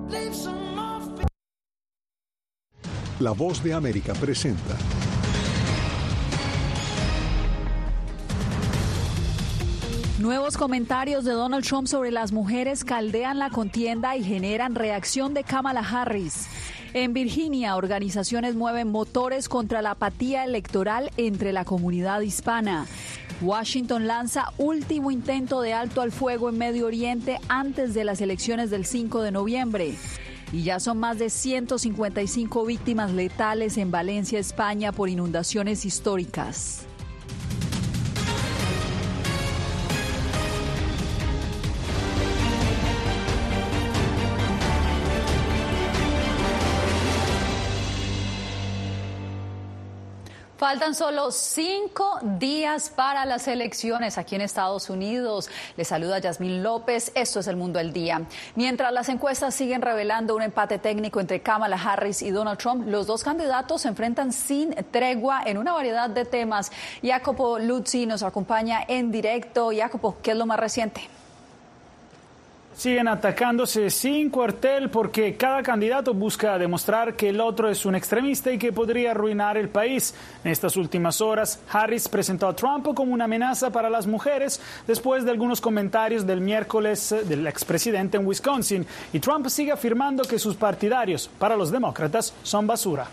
La Voz de América presenta Nuevos comentarios de Donald Trump sobre las mujeres caldean la contienda y generan reacción de Kamala Harris. En Virginia, organizaciones mueven motores contra la apatía electoral entre la comunidad hispana. Washington lanza último intento de alto al fuego en Medio Oriente antes de las elecciones del 5 de noviembre. Y ya son más de 155 víctimas letales en Valencia, España, por inundaciones históricas. Faltan solo 5 días para las elecciones aquí en Estados Unidos. Les saluda Yasmín López. Esto es El Mundo al Día. Mientras las encuestas siguen revelando un empate técnico entre Kamala Harris y Donald Trump, los dos candidatos se enfrentan sin tregua en una variedad de temas. Jacopo Luzzi nos acompaña en directo. Jacopo, ¿qué es lo más reciente? Siguen atacándose sin cuartel porque cada candidato busca demostrar que el otro es un extremista y que podría arruinar el país. En estas últimas horas, Harris presentó a Trump como una amenaza para las mujeres después de algunos comentarios del miércoles del expresidente en Wisconsin. Y Trump sigue afirmando que sus partidarios, para los demócratas, son basura.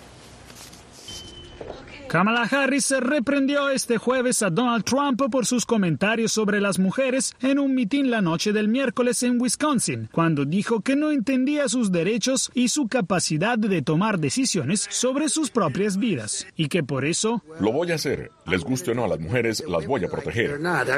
Kamala Harris reprendió este jueves a Donald Trump por sus comentarios sobre las mujeres en un mitin la noche del miércoles en Wisconsin, cuando dijo que no entendía sus derechos y su capacidad de tomar decisiones sobre sus propias vidas, y que por eso... Lo voy a hacer. Les guste o no a las mujeres, las voy a proteger.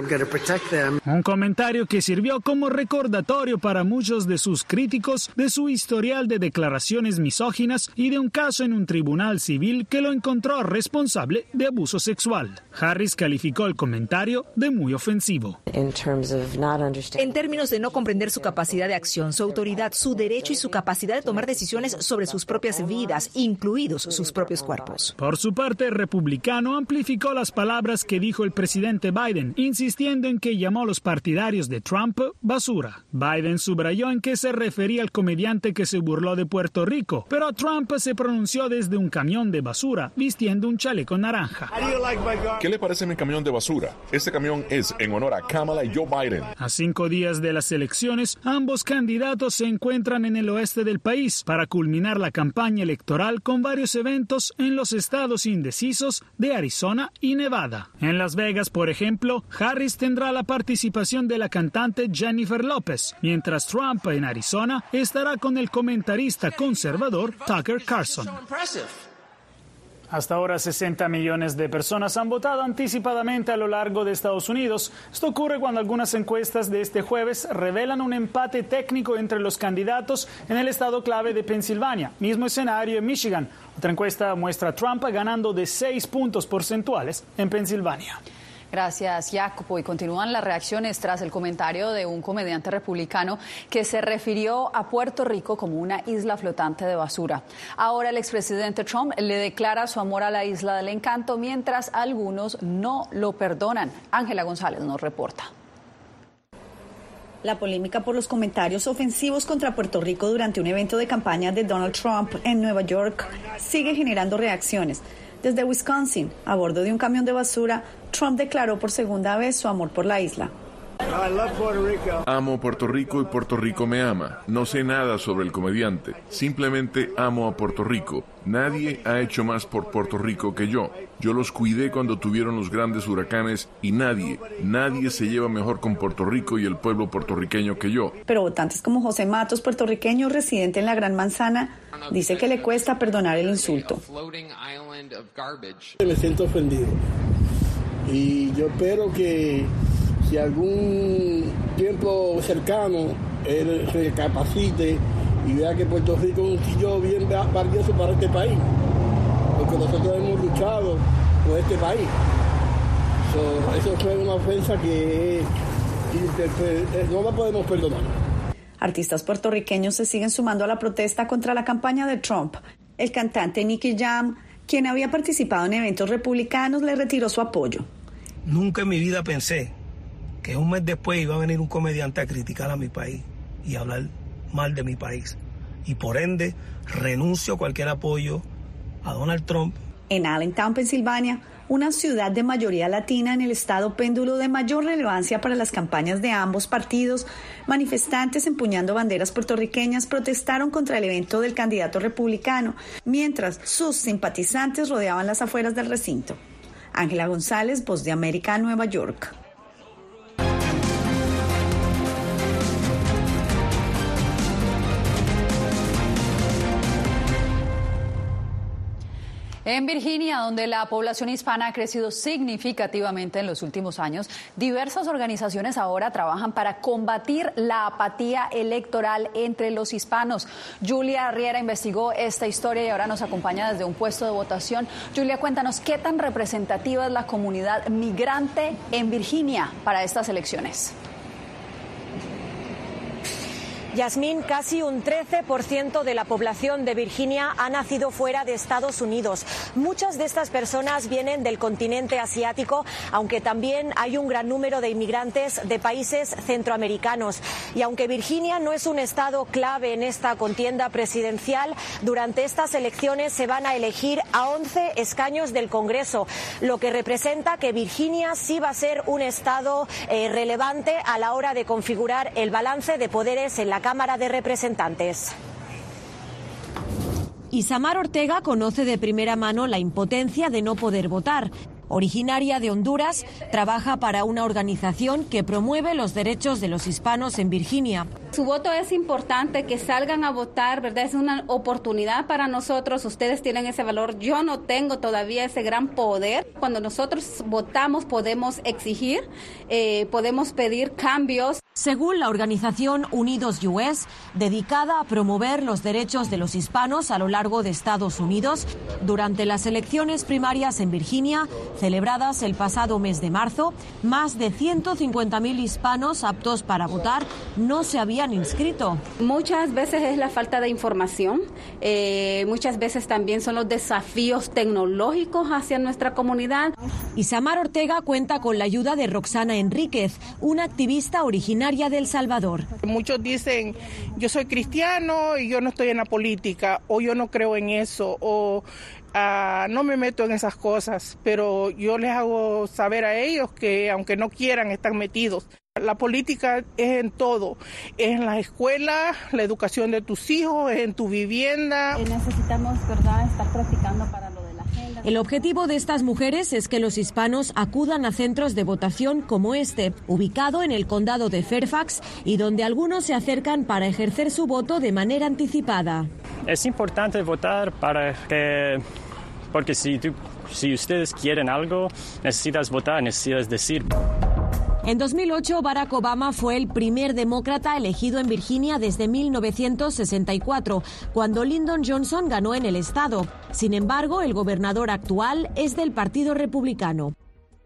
Un comentario que sirvió como recordatorio para muchos de sus críticos de su historial de declaraciones misóginas y de un caso en un tribunal civil que lo encontró responsable de abuso sexual. Harris calificó el comentario de muy ofensivo. En términos de no comprender su capacidad de acción, su autoridad, su derecho y su capacidad de tomar decisiones sobre sus propias vidas, incluidos sus propios cuerpos. Por su parte, el republicano amplificó las palabras que dijo el presidente Biden, insistiendo en que llamó a los partidarios de Trump basura. Biden subrayó en que se refería al comediante que se burló de Puerto Rico, pero Trump se pronunció desde un camión de basura, vistiendo un chaleco naranja. ¿Qué le parece mi camión de basura? Este camión es en honor a Kamala y Joe Biden. A 5 días de las elecciones, ambos candidatos se encuentran en el oeste del país para culminar la campaña electoral con varios eventos en los estados indecisos de Arizona y Nevada. En Las Vegas, por ejemplo, Harris tendrá la participación de la cantante Jennifer López, mientras Trump en Arizona estará con el comentarista conservador Tucker Carlson. Hasta ahora 60 millones de personas han votado anticipadamente a lo largo de Estados Unidos. Esto ocurre cuando algunas encuestas de este jueves revelan un empate técnico entre los candidatos en el estado clave de Pensilvania. Mismo escenario en Michigan. Otra encuesta muestra a Trump ganando de 6 puntos porcentuales en Pensilvania. Gracias, Jacopo. Y continúan las reacciones tras el comentario de un comediante republicano que se refirió a Puerto Rico como una isla flotante de basura. Ahora el expresidente Trump le declara su amor a la isla del encanto, mientras algunos no lo perdonan. Ángela González nos reporta. La polémica por los comentarios ofensivos contra Puerto Rico durante un evento de campaña de Donald Trump en Nueva York sigue generando reacciones. Desde Wisconsin, a bordo de un camión de basura, Trump declaró por segunda vez su amor por la isla. Amo Puerto Rico y Puerto Rico me ama. No sé nada sobre el comediante. Simplemente amo a Puerto Rico. Nadie ha hecho más por Puerto Rico que yo. Yo los cuidé cuando tuvieron los grandes huracanes y nadie se lleva mejor con Puerto Rico y el pueblo puertorriqueño que yo. Pero votantes como José Matos, puertorriqueño residente en la Gran Manzana, dice que le cuesta perdonar el insulto. Me siento ofendido y yo espero que si algún tiempo cercano él recapacite y vea que Puerto Rico es un sitio bien valioso para este país, porque nosotros hemos luchado por este país. Eso fue una ofensa que no la podemos perdonar. Artistas puertorriqueños se siguen sumando a la protesta contra la campaña de Trump. El cantante Nicky Jam, quien había participado en eventos republicanos, le retiró su apoyo. Nunca en mi vida pensé que un mes después iba a venir un comediante a criticar a mi país y a hablar mal de mi país. y por ende renuncio a cualquier apoyo a Donald Trump. En Allentown, Pensilvania, una ciudad de mayoría latina en el estado péndulo de mayor relevancia para las campañas de ambos partidos, manifestantes empuñando banderas puertorriqueñas protestaron contra el evento del candidato republicano, mientras sus simpatizantes rodeaban las afueras del recinto. Ángela González, Voz de América, Nueva York. En Virginia, donde la población hispana ha crecido significativamente en los últimos años, diversas organizaciones ahora trabajan para combatir la apatía electoral entre los hispanos. Julia Riera investigó esta historia y ahora nos acompaña desde un puesto de votación. Julia, cuéntanos, ¿qué tan representativa es la comunidad migrante en Virginia para estas elecciones? Yasmín, casi un 13% de la población de Virginia ha nacido fuera de Estados Unidos. Muchas de estas personas vienen del continente asiático, aunque también hay un gran número de inmigrantes de países centroamericanos. Y aunque Virginia no es un estado clave en esta contienda presidencial, durante estas elecciones se van a elegir a 11 escaños del Congreso, lo que representa que Virginia sí va a ser un estado relevante a la hora de configurar el balance de poderes en la Cámara de Representantes. Isamar Ortega conoce de primera mano la impotencia de no poder votar. Originaria de Honduras, trabaja para una organización que promueve los derechos de los hispanos en Virginia. Su voto es importante, que salgan a votar, ¿verdad? Es una oportunidad para nosotros, ustedes tienen ese valor, yo no tengo todavía ese gran poder. Cuando nosotros votamos podemos exigir, podemos pedir cambios. Según la organización Unidos US, dedicada a promover los derechos de los hispanos a lo largo de Estados Unidos, durante las elecciones primarias en Virginia, celebradas el pasado mes de marzo, más de 150.000 hispanos aptos para votar no se habían inscrito. Muchas veces es la falta de información, muchas veces también son los desafíos tecnológicos hacia nuestra comunidad. Isamar Ortega cuenta con la ayuda de Roxana Enríquez, una activista originaria de El Salvador. Muchos dicen, yo soy cristiano y yo no estoy en la política, o yo no creo en eso, o no me meto en esas cosas, pero yo les hago saber a ellos que aunque no quieran, están metidos. La política es en todo, es en la escuela, la educación de tus hijos, es en tu vivienda. Necesitamos, ¿verdad?, estar practicando para lo de la agenda. El objetivo de estas mujeres es que los hispanos acudan a centros de votación como este, ubicado en el condado de Fairfax, y donde algunos se acercan para ejercer su voto de manera anticipada. Es importante votar porque si ustedes quieren algo, necesitas votar, necesitas decir. En 2008, Barack Obama fue el primer demócrata elegido en Virginia desde 1964, cuando Lyndon Johnson ganó en el estado. Sin embargo, el gobernador actual es del Partido Republicano.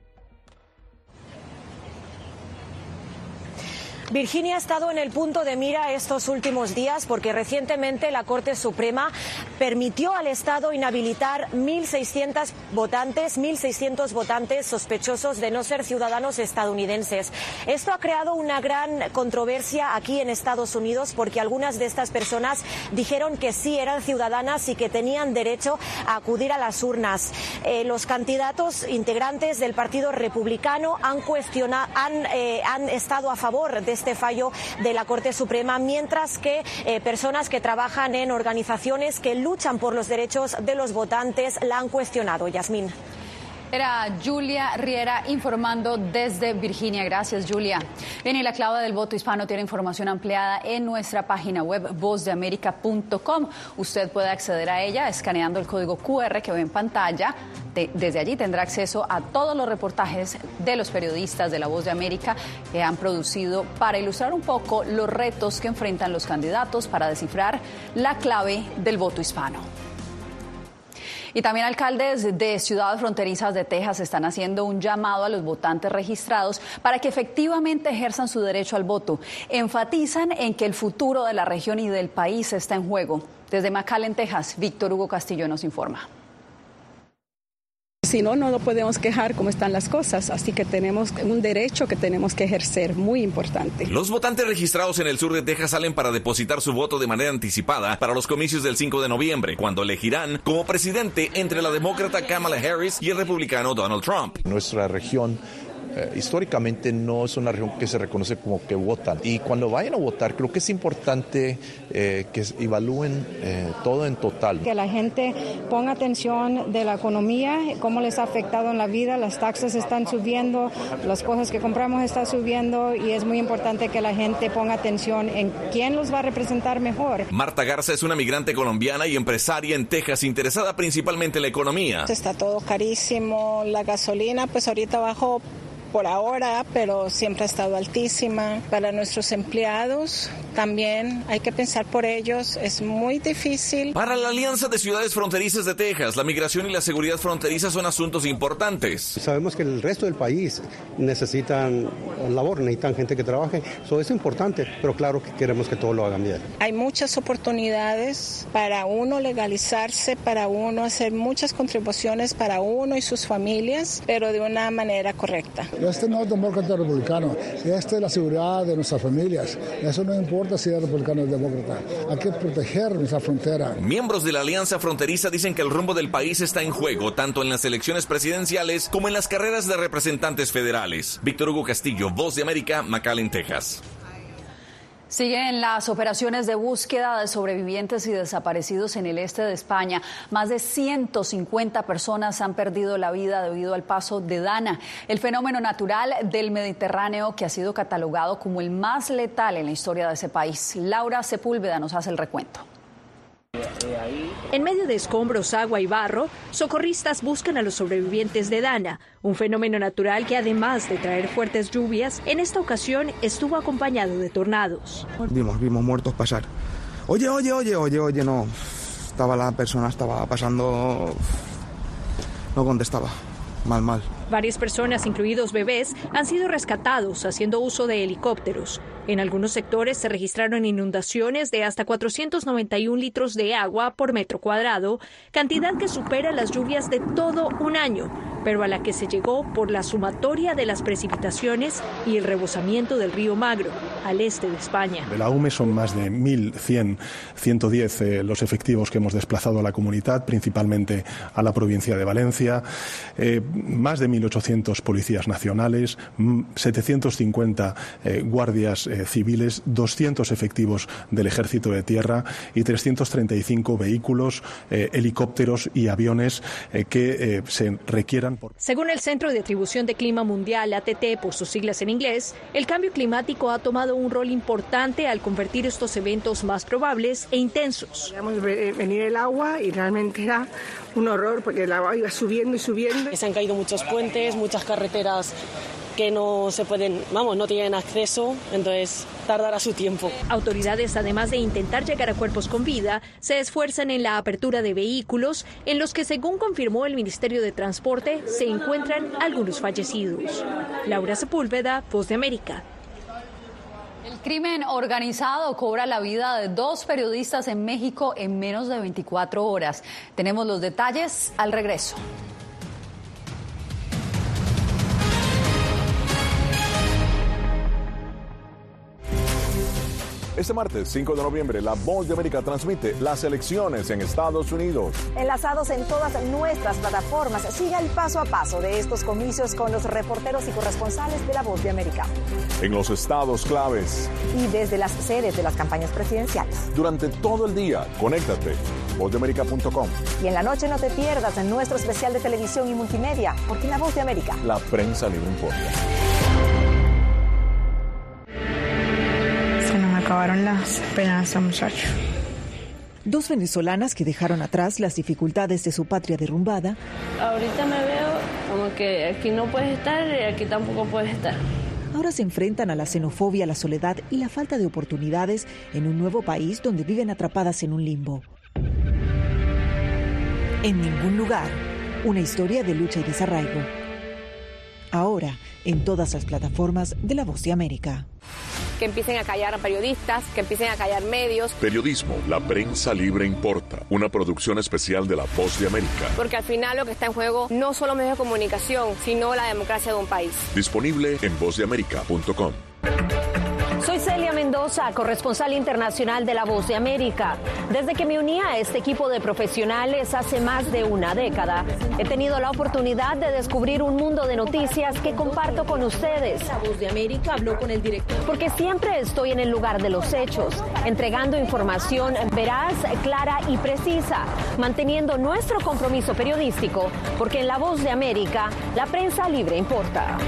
Virginia ha estado en el punto de mira estos últimos días porque recientemente la Corte Suprema permitió al Estado inhabilitar 1.600 votantes sospechosos de no ser ciudadanos estadounidenses. Esto ha creado una gran controversia aquí en Estados Unidos porque algunas de estas personas dijeron que sí eran ciudadanas y que tenían derecho a acudir a las urnas. Los candidatos integrantes del Partido Republicano han estado a favor de este fallo de la Corte Suprema, mientras que personas que trabajan en organizaciones que luchan por los derechos de los votantes la han cuestionado. Yasmín. Era Julia Riera informando desde Virginia. Gracias, Julia. Bien, y la clave del voto hispano tiene información ampliada en nuestra página web vozdeamerica.com. Usted puede acceder a ella escaneando el código QR que ve en pantalla. Desde allí tendrá acceso a todos los reportajes de los periodistas de La Voz de América que han producido para ilustrar un poco los retos que enfrentan los candidatos para descifrar la clave del voto hispano. Y también alcaldes de ciudades fronterizas de Texas están haciendo un llamado a los votantes registrados para que efectivamente ejerzan su derecho al voto. Enfatizan en que el futuro de la región y del país está en juego. Desde McAllen, Texas, Víctor Hugo Castillo nos informa. Si no, no lo podemos quejar como están las cosas, así que tenemos un derecho que tenemos que ejercer, muy importante. Los votantes registrados en el sur de Texas salen para depositar su voto de manera anticipada para los comicios del 5 de noviembre, cuando elegirán como presidente entre la demócrata Kamala Harris y el republicano Donald Trump. Nuestra región históricamente no es una región que se reconoce como que votan. Y cuando vayan a votar, creo que es importante que evalúen todo en total. Que la gente ponga atención de la economía, cómo les ha afectado en la vida, las taxas están subiendo, las cosas que compramos están subiendo y es muy importante que la gente ponga atención en quién los va a representar mejor. Marta Garza es una migrante colombiana y empresaria en Texas, interesada principalmente en la economía. Está todo carísimo, la gasolina pues ahorita bajó por ahora, pero siempre ha estado altísima. Para nuestros empleados también hay que pensar por ellos, es muy difícil. Para la Alianza de Ciudades Fronterizas de Texas, la migración y la seguridad fronteriza son asuntos importantes. Sabemos que el resto del país necesitan labor, necesitan gente que trabaje, eso es importante, pero claro que queremos que todo lo hagan bien. Hay muchas oportunidades para uno legalizarse, para uno hacer muchas contribuciones para uno y sus familias, pero de una manera correcta. Este no es demócrata o republicano, esta es la seguridad de nuestras familias. Eso no importa si es republicano o demócrata. Hay que proteger nuestra frontera. Miembros de la Alianza Fronteriza dicen que el rumbo del país está en juego, tanto en las elecciones presidenciales como en las carreras de representantes federales. Víctor Hugo Castillo, Voz de América, McAllen, Texas. Siguen las operaciones de búsqueda de sobrevivientes y desaparecidos en el este de España. Más de 150 personas han perdido la vida debido al paso de Dana, el fenómeno natural del Mediterráneo que ha sido catalogado como el más letal en la historia de ese país. Laura Sepúlveda nos hace el recuento. En medio de escombros, agua y barro, socorristas buscan a los sobrevivientes de Dana, un fenómeno natural que además de traer fuertes lluvias, en esta ocasión estuvo acompañado de tornados. Vimos muertos pasar. Oye, no. La persona estaba pasando, no contestaba. Mal. Varias personas, incluidos bebés, han sido rescatados haciendo uso de helicópteros. En algunos sectores se registraron inundaciones de hasta 491 litros de agua por metro cuadrado, cantidad que supera las lluvias de todo un año, pero a la que se llegó por la sumatoria de las precipitaciones y el rebosamiento del río Magro, al este de España. De la UME son más de 1.110 los efectivos que hemos desplazado a la comunidad, principalmente a la provincia de Valencia, más de 1.800 policías nacionales, 750 guardias civiles, 200 efectivos del Ejército de Tierra y 335 vehículos, helicópteros y aviones que se requieran. Según el Centro de Atribución de Clima Mundial, ATT por sus siglas en inglés, el cambio climático ha tomado un rol importante al convertir estos eventos más probables e intensos. Veíamos venir el agua y realmente era un horror porque el agua iba subiendo y subiendo. Se han caído muchos puentes, muchas carreteras que no se pueden, no tienen acceso, entonces tardará su tiempo. Autoridades, además de intentar llegar a cuerpos con vida, se esfuerzan en la apertura de vehículos en los que, según confirmó el Ministerio de Transporte, se encuentran algunos fallecidos. Laura Sepúlveda, Voz de América. El crimen organizado cobra la vida de 2 periodistas en México en menos de 24 horas. Tenemos los detalles al regreso. Este martes 5 de noviembre, La Voz de América transmite las elecciones en Estados Unidos. Enlazados en todas nuestras plataformas, siga el paso a paso de estos comicios con los reporteros y corresponsales de La Voz de América. En los estados claves. Y desde las sedes de las campañas presidenciales. Durante todo el día, conéctate, vozdeamerica.com. Y en la noche no te pierdas en nuestro especial de televisión y multimedia, porque en La Voz de América, la prensa libre importa. Acabaron las penas a muchachos. 2 venezolanas que dejaron atrás las dificultades de su patria derrumbada. Ahorita me veo como que aquí no puedes estar y aquí tampoco puedes estar. Ahora se enfrentan a la xenofobia, la soledad y la falta de oportunidades en un nuevo país donde viven atrapadas en un limbo. En ningún lugar, una historia de lucha y desarraigo. Ahora, en todas las plataformas de La Voz de América. que empiecen a callar a periodistas, que empiecen a callar medios. Periodismo, la prensa libre importa. Una producción especial de La Voz de América. Porque al final lo que está en juego no solo medios de comunicación, sino la democracia de un país. Disponible en vozdeamerica.com. Soy Celia Mendoza, corresponsal internacional de La Voz de América. Desde que me uní a este equipo de profesionales hace más de una década, he tenido la oportunidad de descubrir un mundo de noticias que comparto con ustedes. La Voz de América habló con el director. Porque siempre estoy en el lugar de los hechos, entregando información veraz, clara y precisa, manteniendo nuestro compromiso periodístico, porque en La Voz de América, la prensa libre importa.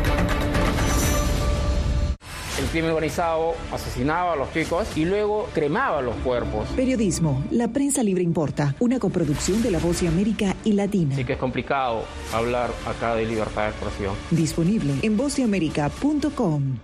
El crimen organizado asesinaba a los chicos y luego cremaba los cuerpos. Periodismo, la prensa libre importa, una coproducción de La Voz de América y Latina. Así que es complicado hablar acá de libertad de expresión. Disponible en vozdeamerica.com.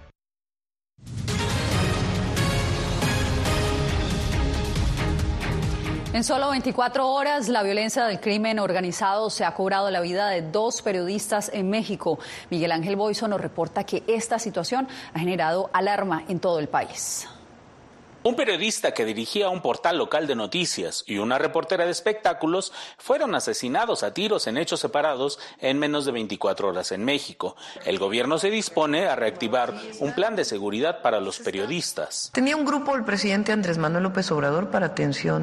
En solo 24 horas, la violencia del crimen organizado se ha cobrado la vida de 2 periodistas en México. Miguel Ángel Boiso nos reporta que esta situación ha generado alarma en todo el país. Un periodista que dirigía un portal local de noticias y una reportera de espectáculos fueron asesinados a tiros en hechos separados en menos de 24 horas en México. El gobierno se dispone a reactivar un plan de seguridad para los periodistas. Tenía un grupo el presidente Andrés Manuel López Obrador para atención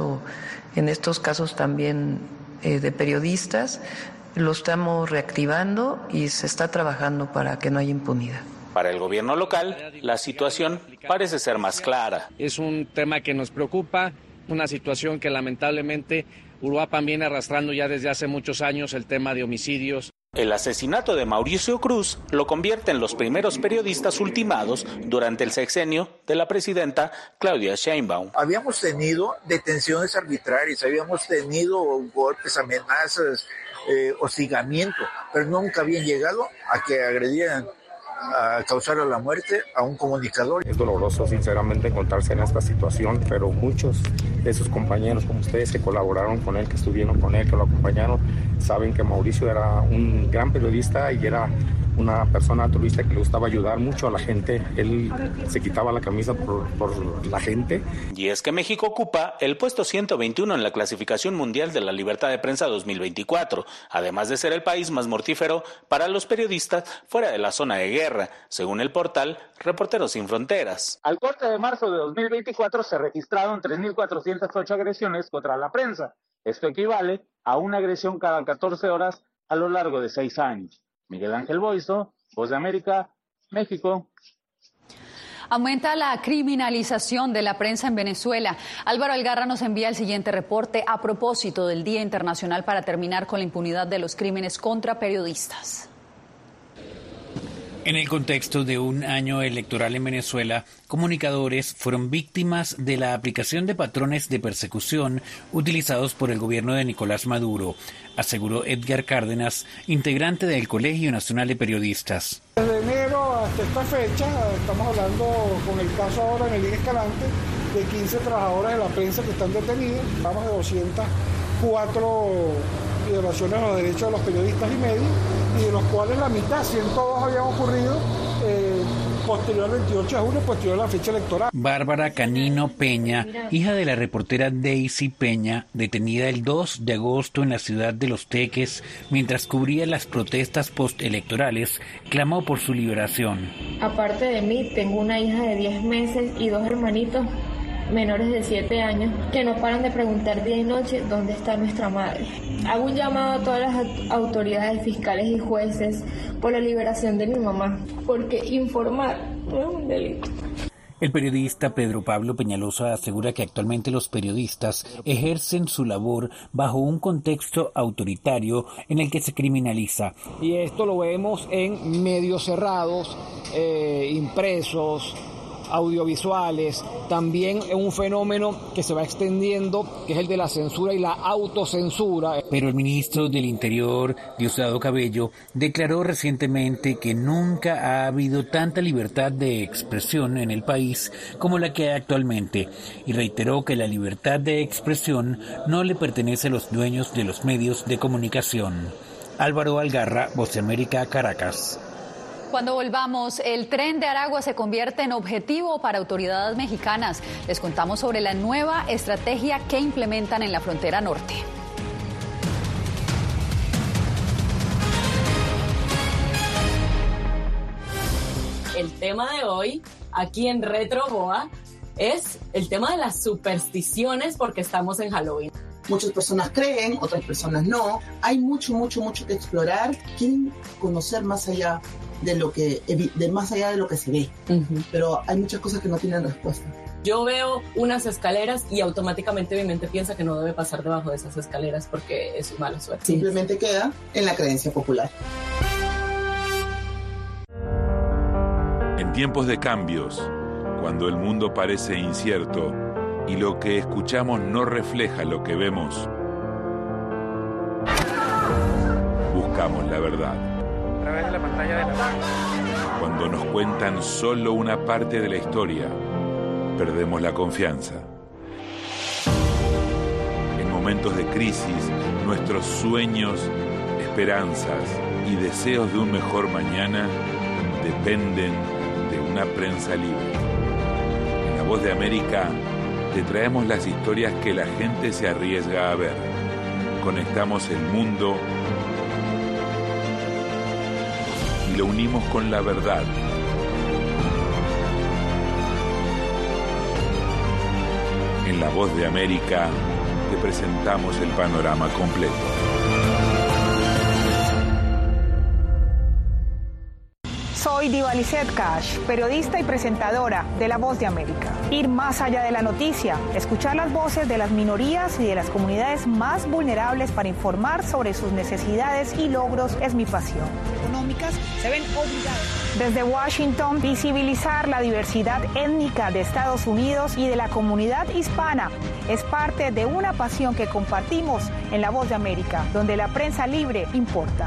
en estos casos también de periodistas. Lo estamos reactivando y se está trabajando para que no haya impunidad. Para el gobierno local, la situación parece ser más clara. Es un tema que nos preocupa, una situación que lamentablemente Uruapan viene arrastrando ya desde hace muchos años, el tema de homicidios. El asesinato de Mauricio Cruz lo convierte en los primeros periodistas ultimados durante el sexenio de la presidenta Claudia Sheinbaum. Habíamos tenido detenciones arbitrarias, habíamos tenido golpes, amenazas, hostigamiento, pero nunca habían llegado a que agredieran a causar la muerte a un comunicador. Es doloroso, sinceramente, encontrarse en esta situación, pero muchos de sus compañeros, como ustedes, que colaboraron con él, que estuvieron con él, que lo acompañaron, saben que Mauricio era un gran periodista y era una persona altruista que le gustaba ayudar mucho a la gente. Él se quitaba la camisa por la gente. Y es que México ocupa el puesto 121 en la clasificación mundial de la libertad de prensa 2024, además de ser el país más mortífero para los periodistas fuera de la zona de guerra, según el portal Reporteros Sin Fronteras. Al corte de marzo de 2024 se registraron 3.408 agresiones contra la prensa. Esto equivale a una agresión cada 14 horas a lo largo de 6 años. Miguel Ángel Boiso, Voz de América, México. Aumenta la criminalización de la prensa en Venezuela. Álvaro Algarra nos envía el siguiente reporte a propósito del Día Internacional para terminar con la impunidad de los crímenes contra periodistas. En el contexto de un año electoral en Venezuela, comunicadores fueron víctimas de la aplicación de patrones de persecución utilizados por el gobierno de Nicolás Maduro, aseguró Edgar Cárdenas, integrante del Colegio Nacional de Periodistas. Desde enero hasta esta fecha, estamos hablando con el caso ahora en el Miguel Escalante, de 15 trabajadores de la prensa que están detenidos, vamos de 204 violaciones a los derechos de los periodistas y medios, y de los cuales la mitad, 102 habían ocurrido posterior al 28 de junio, posterior a la fecha electoral. Bárbara Canino Peña, hija de la reportera Daisy Peña, detenida el 2 de agosto en la ciudad de Los Teques mientras cubría las protestas postelectorales, clamó por su liberación. Aparte de mí, tengo una hija de 10 meses y 2 hermanitos menores de 7 años que no paran de preguntar día y noche dónde está nuestra madre. Hago un llamado a todas las autoridades fiscales y jueces por la liberación de mi mamá, porque informar no es un delito. El periodista Pedro Pablo Peñalosa asegura que actualmente los periodistas ejercen su labor bajo un contexto autoritario en el que se criminaliza. Y esto lo vemos en medios cerrados, impresos, audiovisuales, también es un fenómeno que se va extendiendo, que es el de la censura y la autocensura. Pero el ministro del Interior, Diosdado Cabello, declaró recientemente que nunca ha habido tanta libertad de expresión en el país como la que hay actualmente, y reiteró que la libertad de expresión no le pertenece a los dueños de los medios de comunicación. Álvaro Algarra, Voz de América, Caracas. Cuando volvamos, el Tren de Aragua se convierte en objetivo para autoridades mexicanas. Les contamos sobre la nueva estrategia que implementan en la frontera norte. El tema de hoy, aquí en Retroboa, es el tema de las supersticiones porque estamos en Halloween. Muchas personas creen, otras personas no. Hay mucho que explorar. Quieren conocer más allá de lo que se ve. Pero hay muchas cosas que no tienen respuesta. Yo veo unas escaleras y automáticamente mi mente piensa que no debe pasar debajo de esas escaleras porque es mala suerte. Simplemente queda en la creencia popular. En tiempos de cambios, cuando el mundo parece incierto y lo que escuchamos no refleja lo que vemos, buscamos la verdad. A través de la pantalla de la radio. Cuando nos cuentan solo una parte de la historia, perdemos la confianza. En momentos de crisis, nuestros sueños, esperanzas y deseos de un mejor mañana dependen de una prensa libre. En La Voz de América te traemos las historias que la gente se arriesga a ver. Conectamos el mundo y lo unimos con la verdad. En La Voz de América te presentamos el panorama completo. Soy Diva Lizeth Cash, periodista y presentadora de La Voz de América. Ir más allá de la noticia, escuchar las voces de las minorías y de las comunidades más vulnerables para informar sobre sus necesidades y logros es mi pasión. Económicas se ven obligadas. Desde Washington, visibilizar la diversidad étnica de Estados Unidos y de la comunidad hispana es parte de una pasión que compartimos en La Voz de América, donde la prensa libre importa.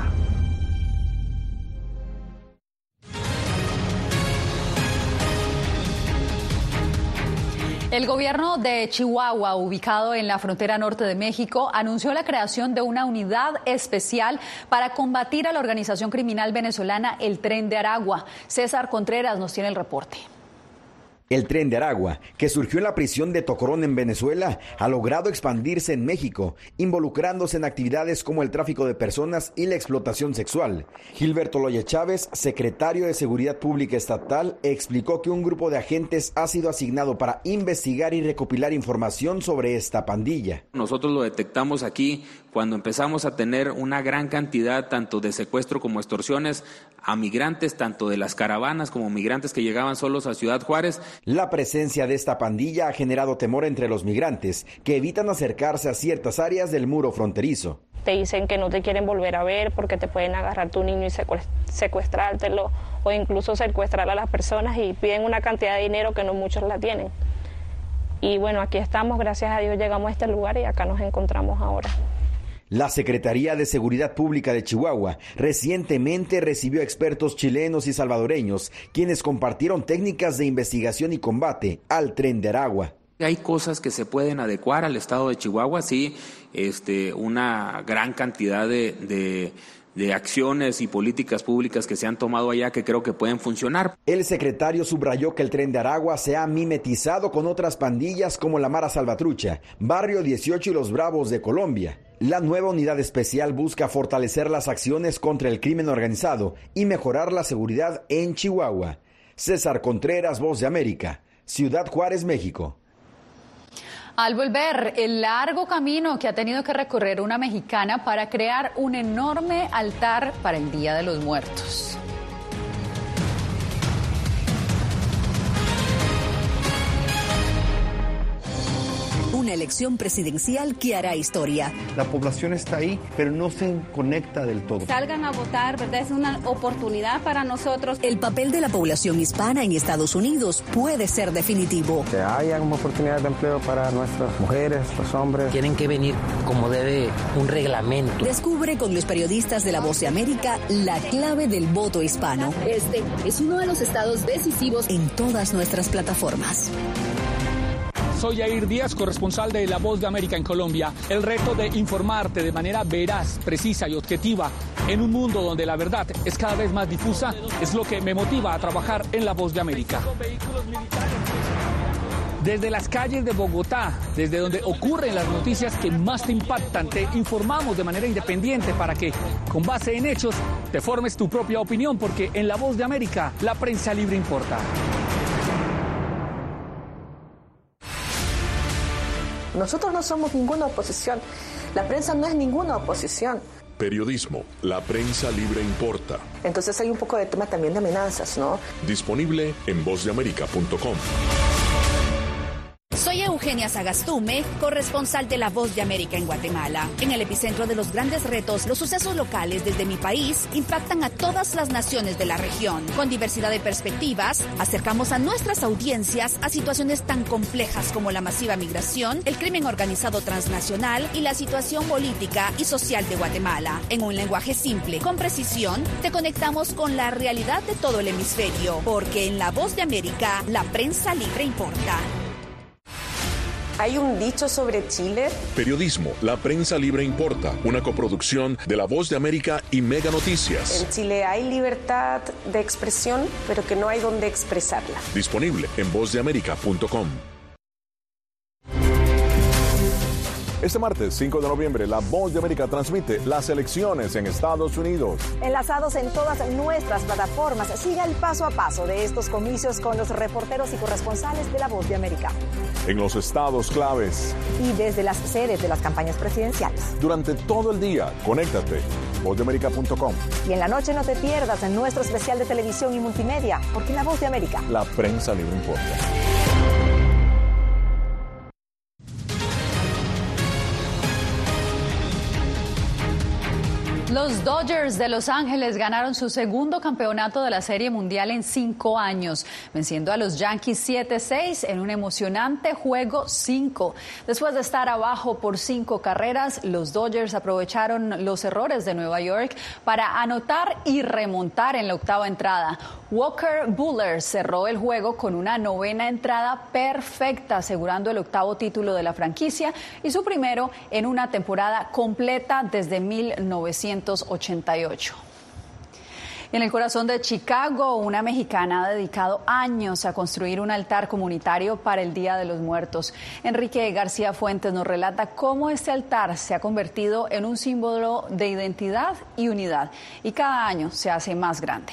El gobierno de Chihuahua, ubicado en la frontera norte de México, anunció la creación de una unidad especial para combatir a la organización criminal venezolana El Tren de Aragua. César Contreras nos tiene el reporte. El Tren de Aragua, que surgió en la prisión de Tocorón en Venezuela, ha logrado expandirse en México, involucrándose en actividades como el tráfico de personas y la explotación sexual. Gilberto Loya Chávez, secretario de Seguridad Pública Estatal, explicó que un grupo de agentes ha sido asignado para investigar y recopilar información sobre esta pandilla. Nosotros lo detectamos aquí cuando empezamos a tener una gran cantidad tanto de secuestro como extorsiones a migrantes, tanto de las caravanas como migrantes que llegaban solos a Ciudad Juárez. La presencia de esta pandilla ha generado temor entre los migrantes, que evitan acercarse a ciertas áreas del muro fronterizo. Te dicen que no te quieren volver a ver porque te pueden agarrar tu niño y secuestrártelo o incluso secuestrar a las personas y piden una cantidad de dinero que no muchos la tienen. Y bueno, aquí estamos, gracias a Dios llegamos a este lugar y acá nos encontramos ahora. La Secretaría de Seguridad Pública de Chihuahua recientemente recibió expertos chilenos y salvadoreños, quienes compartieron técnicas de investigación y combate al Tren de Aragua. Hay cosas que se pueden adecuar al estado de Chihuahua, sí, una gran cantidad de acciones y políticas públicas que se han tomado allá que creo que pueden funcionar. El secretario subrayó que el Tren de Aragua se ha mimetizado con otras pandillas como la Mara Salvatrucha, Barrio 18 y los Bravos de Colombia. La nueva unidad especial busca fortalecer las acciones contra el crimen organizado y mejorar la seguridad en Chihuahua. César Contreras, Voz de América, Ciudad Juárez, México. Al volver, el largo camino que ha tenido que recorrer una mexicana para crear un enorme altar para el Día de los Muertos. Una elección presidencial que hará historia. La población está ahí, pero no se conecta del todo. Salgan a votar, ¿verdad? Es una oportunidad para nosotros. El papel de la población hispana en Estados Unidos puede ser definitivo. Que haya como oportunidades de empleo para nuestras mujeres, los hombres. Tienen que venir como debe un reglamento. Descubre con los periodistas de La Voz de América la clave del voto hispano. Este es uno de los estados decisivos en todas nuestras plataformas. Soy Yair Díaz, corresponsal de La Voz de América en Colombia. El reto de informarte de manera veraz, precisa y objetiva en un mundo donde la verdad es cada vez más difusa es lo que me motiva a trabajar en La Voz de América. Desde las calles de Bogotá, desde donde ocurren las noticias que más te impactan, te informamos de manera independiente para que, con base en hechos, te formes tu propia opinión, porque en La Voz de América, la prensa libre importa. Nosotros no somos ninguna oposición. La prensa no es ninguna oposición. Periodismo, la prensa libre importa. Entonces hay un poco de tema también de amenazas, ¿no? Disponible en vozdeamerica.com. Soy Eugenia Sagastume, corresponsal de La Voz de América en Guatemala. En el epicentro de los grandes retos, los sucesos locales desde mi país impactan a todas las naciones de la región. Con diversidad de perspectivas, acercamos a nuestras audiencias a situaciones tan complejas como la masiva migración, el crimen organizado transnacional y la situación política y social de Guatemala. En un lenguaje simple, con precisión, te conectamos con la realidad de todo el hemisferio, porque en La Voz de América, la prensa libre importa. Hay un dicho sobre Chile. Periodismo, la prensa libre importa. Una coproducción de La Voz de América y Mega Noticias. En Chile hay libertad de expresión, pero que no hay donde expresarla. Disponible en vozdeamerica.com. Este martes 5 de noviembre, La Voz de América transmite las elecciones en Estados Unidos. Enlazados en todas nuestras plataformas, siga el paso a paso de estos comicios con los reporteros y corresponsales de La Voz de América. En los estados claves. Y desde las sedes de las campañas presidenciales. Durante todo el día, conéctate, vozdeamerica.com. Y en la noche no te pierdas en nuestro especial de televisión y multimedia, porque en La Voz de América, la prensa libre importa. Los Dodgers de Los Ángeles ganaron su segundo campeonato de la Serie Mundial en 5 años, venciendo a los Yankees 7-6 en un emocionante juego 5. Después de estar abajo por 5 carreras, los Dodgers aprovecharon los errores de Nueva York para anotar y remontar en la octava entrada. Walker Buehler cerró el juego con una novena entrada perfecta, asegurando el octavo título de la franquicia y su primero en una temporada completa desde 1988. En el corazón de Chicago, una mexicana ha dedicado años a construir un altar comunitario para el Día de los Muertos. Enrique García Fuentes nos relata cómo este altar se ha convertido en un símbolo de identidad y unidad, y cada año se hace más grande.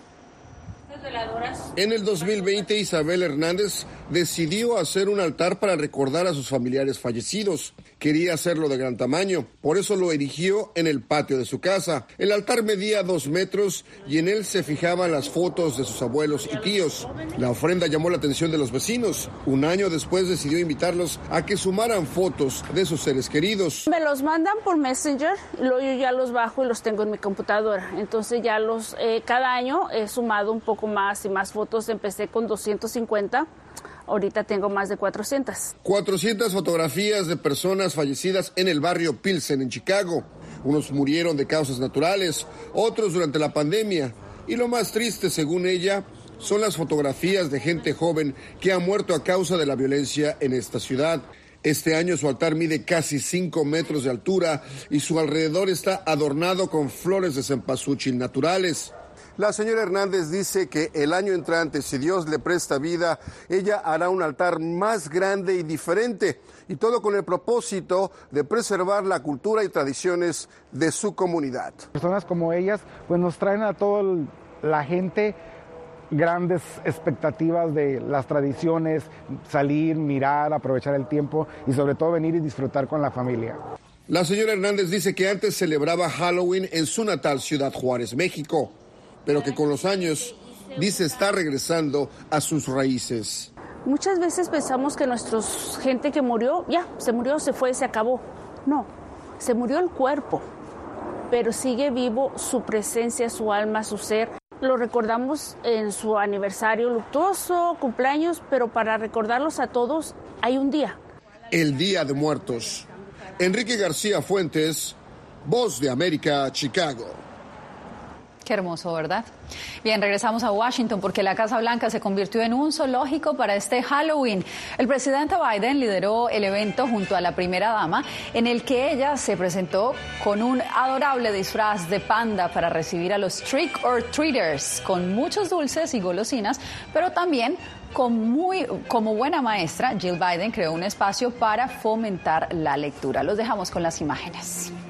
En el 2020, Isabel Hernández decidió hacer un altar para recordar a sus familiares fallecidos. Quería hacerlo de gran tamaño, por eso lo erigió en el patio de su casa. El altar medía 2 metros y en él se fijaban las fotos de sus abuelos y tíos. La ofrenda llamó la atención de los vecinos. Un año después decidió invitarlos a que sumaran fotos de sus seres queridos. Me los mandan por Messenger, y luego yo ya los bajo y los tengo en mi computadora. Entonces ya cada año he sumado un poco más y más fotos. Empecé con 250. Ahorita tengo más de 400. 400 fotografías de personas fallecidas en el barrio Pilsen, en Chicago. Unos murieron de causas naturales, otros durante la pandemia. Y lo más triste, según ella, son las fotografías de gente joven que ha muerto a causa de la violencia en esta ciudad. Este año su altar mide casi 5 metros de altura y su alrededor está adornado con flores de cempasúchil naturales. La señora Hernández dice que el año entrante, si Dios le presta vida, ella hará un altar más grande y diferente, y todo con el propósito de preservar la cultura y tradiciones de su comunidad. Personas como ellas pues nos traen a toda la gente grandes expectativas de las tradiciones, salir, mirar, aprovechar el tiempo y sobre todo venir y disfrutar con la familia. La señora Hernández dice que antes celebraba Halloween en su natal Ciudad Juárez, México, pero que con los años, dice, está regresando a sus raíces. Muchas veces pensamos que nuestra gente que murió, ya, se murió, se fue, se acabó. No, se murió el cuerpo, pero sigue vivo su presencia, su alma, su ser. Lo recordamos en su aniversario luctuoso, cumpleaños, pero para recordarlos a todos hay un día. El Día de Muertos. Enrique García Fuentes, Voz de América, Chicago. Qué hermoso, ¿verdad? Bien, regresamos a Washington porque la Casa Blanca se convirtió en un zoológico para este Halloween. El presidente Biden lideró el evento junto a la primera dama, en el que ella se presentó con un adorable disfraz de panda para recibir a los trick or treaters, con muchos dulces y golosinas, pero también como buena maestra, Jill Biden creó un espacio para fomentar la lectura. Los dejamos con las imágenes.